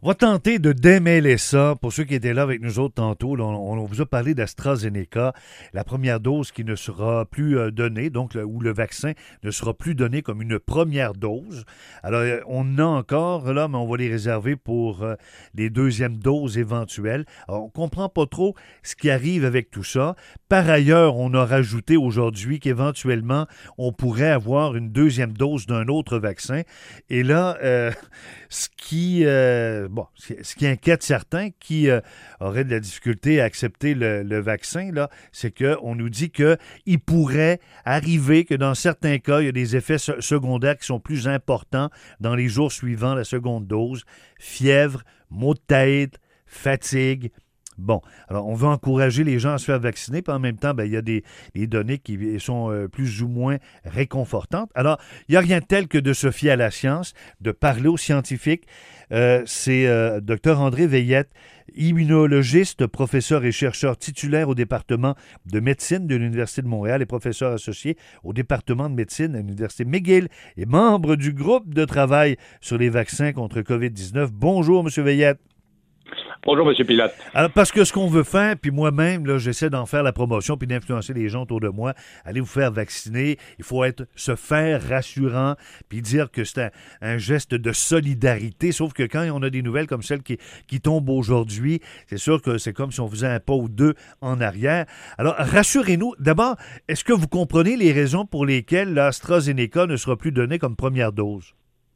On va tenter de démêler ça. Pour ceux qui étaient là avec nous autres tantôt, là, on vous a parlé d'AstraZeneca, la première dose qui ne sera plus donnée, donc où le vaccin ne sera plus donné comme une première dose. Alors, on en a encore là, mais on va les réserver pour les deuxièmes doses éventuelles. Alors, on ne comprend pas trop ce qui arrive avec tout ça. Par ailleurs, on a rajouté aujourd'hui qu'éventuellement, on pourrait avoir une deuxième dose d'un autre vaccin. Et là, ce qui inquiète certains qui auraient de la difficulté à accepter le vaccin, là, c'est qu'on nous dit qu'il pourrait arriver que dans certains cas, il y a des effets secondaires qui sont plus importants dans les jours suivant la seconde dose. Fièvre, maux de tête, fatigue. Bon, alors on veut encourager les gens à se faire vacciner, puis en même temps, il y a des données qui sont plus ou moins réconfortantes. Alors, il n'y a rien de tel que de se fier à la science, de parler aux scientifiques. C'est Dr André Veillette, immunologiste, professeur et chercheur titulaire au département de médecine de l'Université de Montréal et professeur associé au département de médecine à l'Université McGill et membre du groupe de travail sur les vaccins contre COVID-19. Bonjour, M. Veillette. Bonjour, M. Pilote. Alors, parce que ce qu'on veut faire, puis moi-même, là, j'essaie d'en faire la promotion puis d'influencer les gens autour de moi, allez vous faire vacciner. Il faut se faire rassurant puis dire que c'est un geste de solidarité. Sauf que quand on a des nouvelles comme celles qui tombent aujourd'hui, c'est sûr que c'est comme si on faisait un pas ou deux en arrière. Alors, rassurez-nous. D'abord, est-ce que vous comprenez les raisons pour lesquelles l'AstraZeneca ne sera plus donné comme première dose?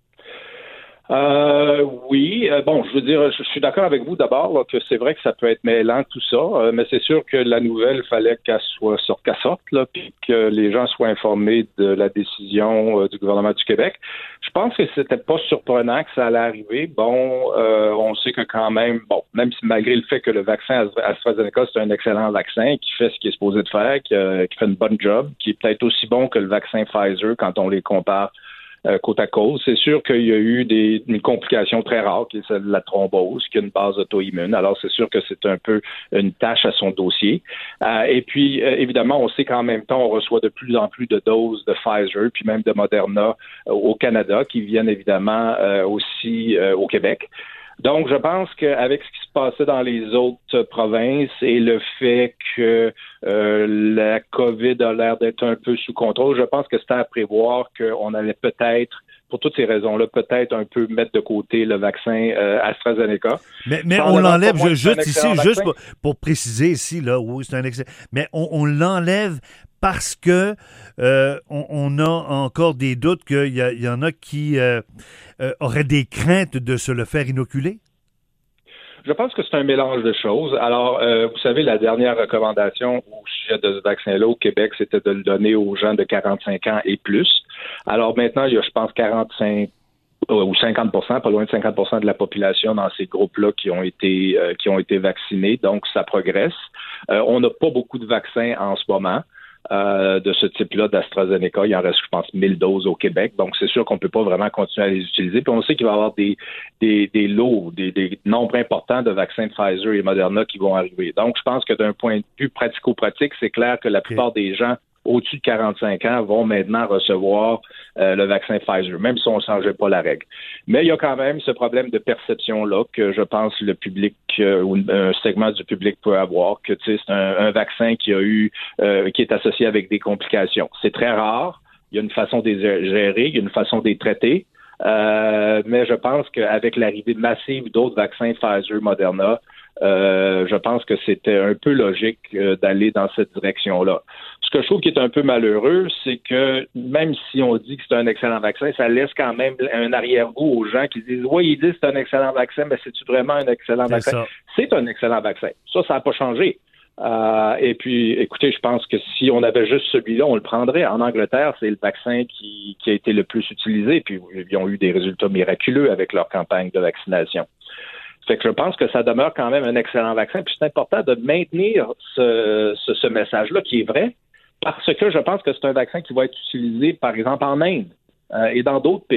Oui. Bon, je veux dire, je suis d'accord avec vous d'abord là, que c'est vrai que ça peut être mêlant tout ça, mais c'est sûr que la nouvelle fallait qu'elle sorte, là, puis que les gens soient informés de la décision du gouvernement du Québec. Je pense que c'était pas surprenant que ça allait arriver. Bon, on sait que quand même, même si malgré le fait que le vaccin AstraZeneca c'est un excellent vaccin qui fait ce qu'il est supposé de faire, qui fait une bonne job, qui est peut-être aussi bon que le vaccin Pfizer quand on les compare côte à côte. C'est sûr qu'il y a eu une complication très rare, qui est celle de la thrombose, qui est une base auto-immune. Alors, c'est sûr que c'est un peu une tâche à son dossier. Et puis, évidemment, on sait qu'en même temps, on reçoit de plus en plus de doses de Pfizer, puis même de Moderna au Canada, qui viennent évidemment aussi au Québec. Donc, je pense qu'avec ce qui se passait dans les autres provinces et le fait que la COVID a l'air d'être un peu sous contrôle, je pense que c'était à prévoir qu'on allait peut-être, pour toutes ces raisons-là, peut-être un peu mettre de côté le vaccin AstraZeneca. Mais on l'enlève, juste pour préciser ici, là, oui, c'est un excellent. Mais on l'enlève parce que on a encore des doutes qu'il y en a qui auraient des craintes de se le faire inoculer? Je pense que c'est un mélange de choses. Alors, vous savez, la dernière recommandation au sujet de ce vaccin-là au Québec, c'était de le donner aux gens de 45 ans et plus. Alors maintenant, il y a, je pense, 45 ou 50%, pas loin de 50% de la population dans ces groupes-là qui ont été vaccinés. Donc, ça progresse. On n'a pas beaucoup de vaccins en ce moment. De ce type-là d'AstraZeneca. Il en reste, je pense, 1000 doses au Québec. Donc, c'est sûr qu'on ne peut pas vraiment continuer à les utiliser. Puis on sait qu'il va y avoir des lots, des nombres importants de vaccins de Pfizer et Moderna qui vont arriver. Donc, je pense que d'un point de vue pratico-pratique, c'est clair que la plupart des gens au-dessus de 45 ans vont maintenant recevoir le vaccin Pfizer, même si on ne changeait pas la règle. Mais il y a quand même ce problème de perception-là que je pense le public ou un segment du public peut avoir, que c'est un vaccin qui est associé avec des complications. C'est très rare. Il y a une façon de les gérer, il y a une façon de les traiter. Mais je pense qu'avec l'arrivée massive d'autres vaccins Pfizer, Moderna, je pense que c'était un peu logique d'aller dans cette direction-là. Ce que je trouve qui est un peu malheureux, c'est que même si on dit que c'est un excellent vaccin, ça laisse quand même un arrière-goût aux gens qui disent « Oui, ils disent que c'est un excellent vaccin, mais c'est-tu vraiment un excellent vaccin? » C'est un excellent vaccin. Ça n'a pas changé. Et puis, écoutez, je pense que si on avait juste celui-là, on le prendrait. En Angleterre, c'est le vaccin qui a été le plus utilisé, puis ils ont eu des résultats miraculeux avec leur campagne de vaccination. Fait que je pense que ça demeure quand même un excellent vaccin. Puis c'est important de maintenir ce message-là qui est vrai, parce que je pense que c'est un vaccin qui va être utilisé, par exemple, en Inde et dans d'autres pays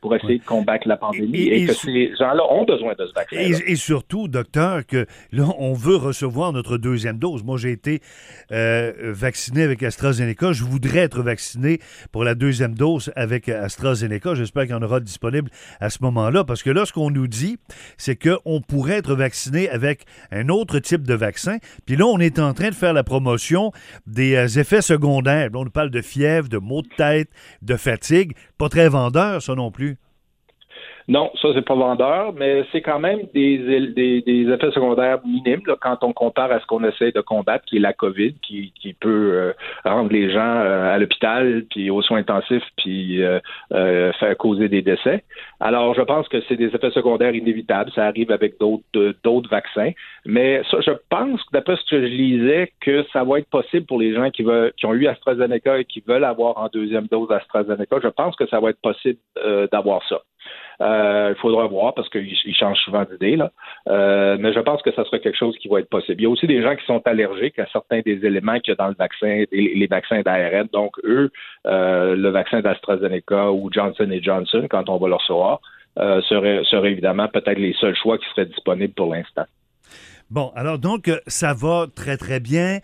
pour essayer de combattre la pandémie et que ces gens-là ont besoin de ce vaccin. Et surtout, docteur, que là, on veut recevoir notre deuxième dose. Moi, j'ai été vacciné avec AstraZeneca. Je voudrais être vacciné pour la deuxième dose avec AstraZeneca. J'espère qu'il y en aura disponible à ce moment-là, parce que là, ce qu'on nous dit, c'est qu'on pourrait être vacciné avec un autre type de vaccin. Puis là, on est en train de faire la promotion des effets secondaires. Là, on nous parle de fièvre, de maux de tête, de fatigue. Pas très vendeur, ça non plus. Non, ça, c'est pas vendeur, mais c'est quand même des effets secondaires minimes là, quand on compare à ce qu'on essaie de combattre, qui est la COVID, qui peut rendre les gens à l'hôpital, puis aux soins intensifs, puis faire causer des décès. Alors, je pense que c'est des effets secondaires inévitables. Ça arrive avec d'autres vaccins. Mais ça, je pense, d'après ce que je lisais, que ça va être possible pour les gens qui ont eu AstraZeneca et qui veulent avoir en deuxième dose AstraZeneca. Je pense que ça va être possible d'avoir ça. Il faudra voir parce qu'ils changent souvent d'idée, là. Mais je pense que ça sera quelque chose qui va être possible. Il y a aussi des gens qui sont allergiques à certains des éléments qu'il y a dans le vaccin, les vaccins d'ARN. Donc, eux, le vaccin d'AstraZeneca ou Johnson & Johnson, quand on va le recevoir, seraient évidemment peut-être les seuls choix qui seraient disponibles pour l'instant. Bon, alors donc, ça va très, très bien.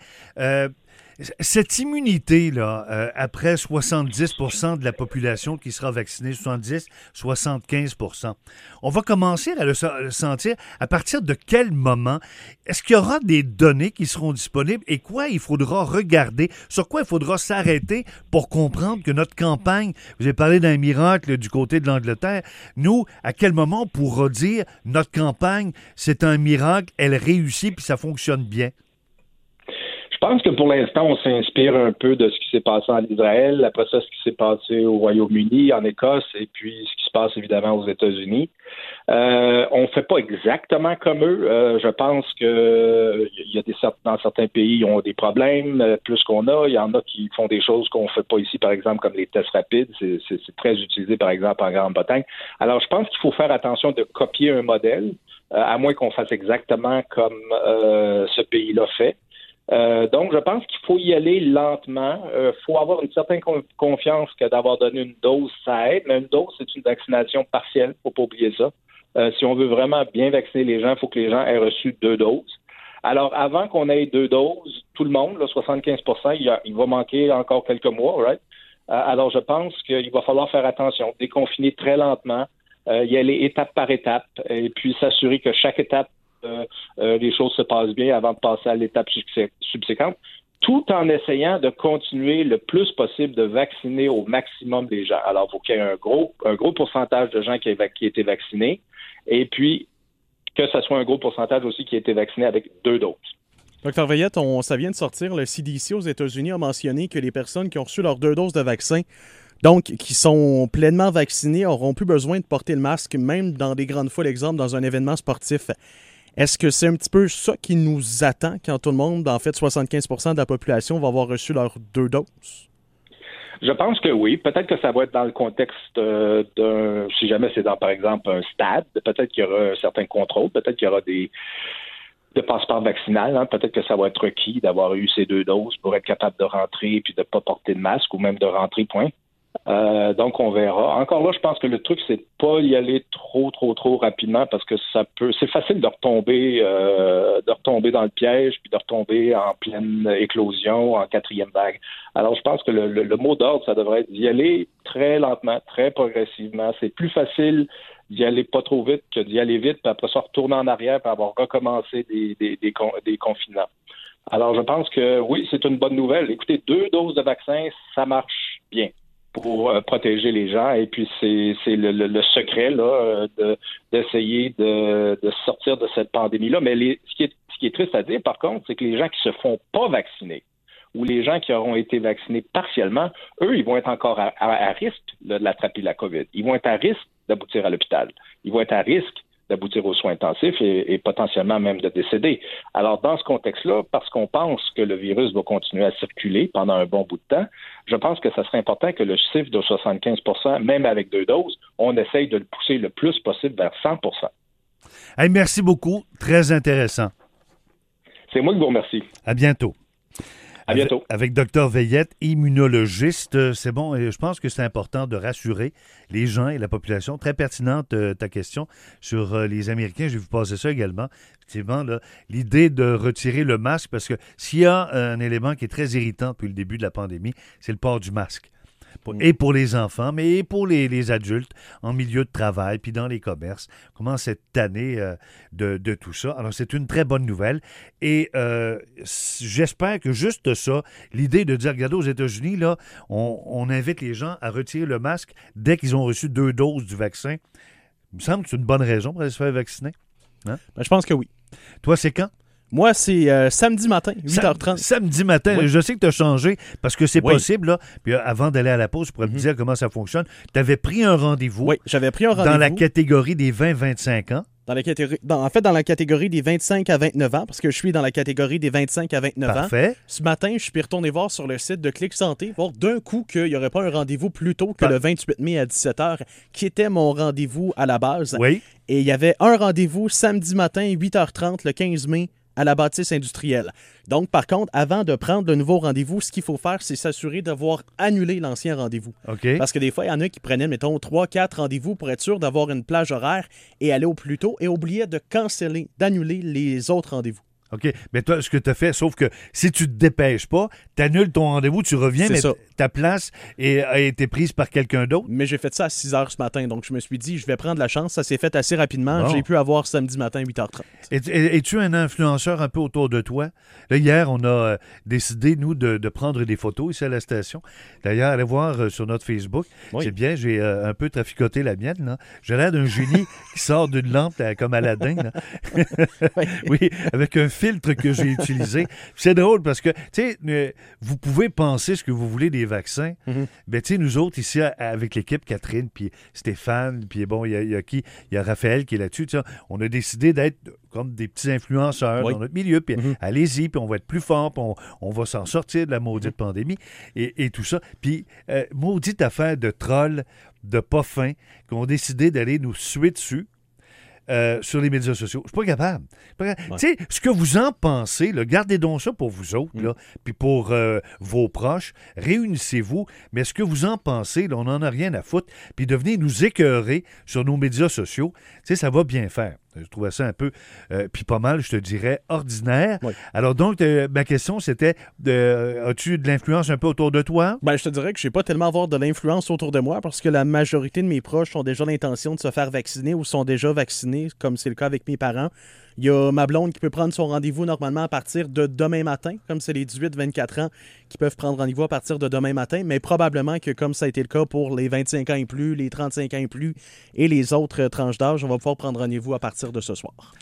Cette immunité-là, après 70% de la population qui sera vaccinée, 70-75%, on va commencer à le sentir à partir de quel moment? Est-ce qu'il y aura des données qui seront disponibles et quoi il faudra regarder? Sur quoi il faudra s'arrêter pour comprendre que notre campagne, vous avez parlé d'un miracle du côté de l'Angleterre, nous, à quel moment on pourra dire notre campagne, c'est un miracle, elle réussit puis ça fonctionne bien? Je pense que pour l'instant, on s'inspire un peu de ce qui s'est passé en Israël, après ça, ce qui s'est passé au Royaume-Uni, en Écosse, et puis ce qui se passe évidemment aux États-Unis. On ne fait pas exactement comme eux. Je pense que il y a dans certains pays, ils ont des problèmes plus qu'on a. Il y en a qui font des choses qu'on ne fait pas ici, par exemple, comme les tests rapides. C'est très utilisé, par exemple, en Grande-Bretagne. Alors, je pense qu'il faut faire attention de copier un modèle, à moins qu'on fasse exactement comme ce pays-là fait. Donc, je pense qu'il faut y aller lentement. Faut avoir une certaine confiance que d'avoir donné une dose, ça aide. Mais une dose, c'est une vaccination partielle. Faut pas oublier ça. Si on veut vraiment bien vacciner les gens, il faut que les gens aient reçu 2 doses. Alors, avant qu'on ait 2 doses, tout le monde, là, 75%, il va manquer encore quelques mois, right? Alors, je pense qu'il va falloir faire attention, déconfiner très lentement, y aller étape par étape, et puis s'assurer que chaque étape les choses se passent bien avant de passer à l'étape subséquente, tout en essayant de continuer le plus possible de vacciner au maximum les gens. Alors, il faut qu'il y ait un gros pourcentage de gens qui aient été vaccinés, et puis que ce soit un gros pourcentage aussi qui a été vacciné avec 2 doses. Dr Veillette, ça vient de sortir, le CDC aux États-Unis a mentionné que les personnes qui ont reçu leurs 2 doses de vaccin, donc qui sont pleinement vaccinées, n'auront plus besoin de porter le masque, même dans des grandes foules, exemple dans un événement sportif. Est-ce que c'est un petit peu ça qui nous attend quand tout le monde, en fait 75% de la population, va avoir reçu leurs 2 doses? Je pense que oui. Peut-être que ça va être dans le contexte si jamais c'est dans, par exemple, un stade, peut-être qu'il y aura un certain contrôle, peut-être qu'il y aura des passeports vaccinal, hein. Peut-être que ça va être requis d'avoir eu ces 2 doses pour être capable de rentrer puis de ne pas porter de masque ou même de rentrer, point. Donc, on verra. Encore là, je pense que le truc, c'est de pas y aller trop rapidement parce que c'est facile de retomber dans le piège puis de retomber en pleine éclosion, en 4e vague. Alors, je pense que le mot d'ordre, ça devrait être d'y aller très lentement, très progressivement. C'est plus facile d'y aller pas trop vite que d'y aller vite puis après ça, retourner en arrière puis avoir recommencé des confinements. Alors, je pense que oui, c'est une bonne nouvelle. Écoutez, 2 doses de vaccin, ça marche bien pour protéger les gens. Et puis, c'est le secret là d'essayer de sortir de cette pandémie-là. Mais ce qui est triste à dire, par contre, c'est que les gens qui se font pas vacciner ou les gens qui auront été vaccinés partiellement, eux, ils vont être encore à risque de l'attraper la COVID. Ils vont être à risque d'aboutir à l'hôpital. Ils vont être à risque d'aboutir aux soins intensifs et potentiellement même de décéder. Alors, dans ce contexte-là, parce qu'on pense que le virus va continuer à circuler pendant un bon bout de temps, je pense que ça serait important que le chiffre de 75%, même avec 2 doses, on essaye de le pousser le plus possible vers 100%. Hey, merci beaucoup. Très intéressant. C'est moi qui vous remercie. À bientôt. À bientôt. Avec Dr Veillette, immunologiste, c'est bon, et je pense que c'est important de rassurer les gens et la population. Très pertinente ta question sur les Américains, je vais vous passer ça également. Effectivement, là, l'idée de retirer le masque, parce que s'il y a un élément qui est très irritant depuis le début de la pandémie, c'est le port du masque. Et pour les enfants, mais et pour les adultes en milieu de travail, puis dans les commerces. Comment cette année de tout ça. Alors, c'est une très bonne nouvelle. Et j'espère que juste ça, l'idée de dire, regardez, aux États-Unis, là, on invite les gens à retirer le masque dès qu'ils ont reçu 2 doses du vaccin. Il me semble que c'est une bonne raison pour aller se faire vacciner. Hein? Ben, je pense que oui. Toi, c'est quand? Moi, c'est samedi matin, 8h30. Samedi matin. Oui. Je sais que tu as changé parce que c'est possible. Là. Puis avant d'aller à la pause, je pourrais te dire comment ça fonctionne. Tu avais pris un rendez-vous. Oui, j'avais pris un rendez-vous. Dans la catégorie des 20-25 ans. Dans la catégorie des 25 à 29 ans, parce que je suis dans la catégorie des 25 à 29 Parfait. ans. Ce matin, je suis retourné voir sur le site de Clic Santé, voir d'un coup qu'il n'y aurait pas un rendez-vous plus tôt que le 28 mai à 17h, qui était mon rendez-vous à la base. Oui. Et il y avait un rendez-vous samedi matin, 8h30, le 15 mai, à la bâtisse industrielle. Donc, par contre, avant de prendre le nouveau rendez-vous, ce qu'il faut faire, c'est s'assurer d'avoir annulé l'ancien rendez-vous. OK. Parce que des fois, il y en a qui prenaient, mettons, 3-4 rendez-vous pour être sûr d'avoir une plage horaire et aller au plus tôt et oubliaient de canceller, d'annuler les autres rendez-vous. OK. Mais toi, ce que tu as fait, sauf que si tu te dépêches pas, tu annules ton rendez-vous, tu reviens, mais ta place a été prise par quelqu'un d'autre. Mais j'ai fait ça à 6h ce matin, donc je me suis dit, je vais prendre la chance. Ça s'est fait assez rapidement. Bon. J'ai pu avoir samedi matin 8h30. Es-tu un influenceur un peu autour de toi? Là, hier, on a décidé, nous, de prendre des photos ici à la station. D'ailleurs, allez voir sur notre Facebook. Oui. C'est bien, j'ai un peu traficoté la mienne. Là. J'ai l'air d'un génie qui sort d'une lampe comme Aladdin. Là. Oui, avec un filtre que j'ai utilisé. C'est drôle parce que, tu sais, vous pouvez penser ce que vous voulez des vaccins. Ben, tu sais, nous autres, ici, avec l'équipe, Catherine, puis Stéphane, puis bon, il y a qui? Il y a Raphaël qui est là-dessus. On a décidé d'être comme des petits influenceurs dans notre milieu, puis allez-y, puis on va être plus fort, puis on va s'en sortir de la maudite pandémie et tout ça. Puis, maudite affaire de trolls, de pas fins, qui ont décidé d'aller nous suer dessus. Sur les médias sociaux. Je suis pas capable. Tu sais, ce que vous en pensez, là, gardez donc ça pour vous autres, là, puis pour vos proches. Réunissez-vous. Mais ce que vous en pensez, là, on n'en a rien à foutre. Puis devenez nous écœurer sur nos médias sociaux. Tu sais, ça va bien faire. Je trouvais ça un peu, puis pas mal, je te dirais, ordinaire. Oui. Alors donc, ma question, c'était, as-tu de l'influence un peu autour de toi? Ben, je te dirais que je ne vais pas tellement avoir de l'influence autour de moi parce que la majorité de mes proches ont déjà l'intention de se faire vacciner ou sont déjà vaccinés, comme c'est le cas avec mes parents. Il y a ma blonde qui peut prendre son rendez-vous normalement à partir de demain matin, comme c'est les 18-24 ans qui peuvent prendre rendez-vous à partir de demain matin, mais probablement que comme ça a été le cas pour les 25 ans et plus, les 35 ans et plus et les autres tranches d'âge, on va pouvoir prendre rendez-vous à partir de ce soir.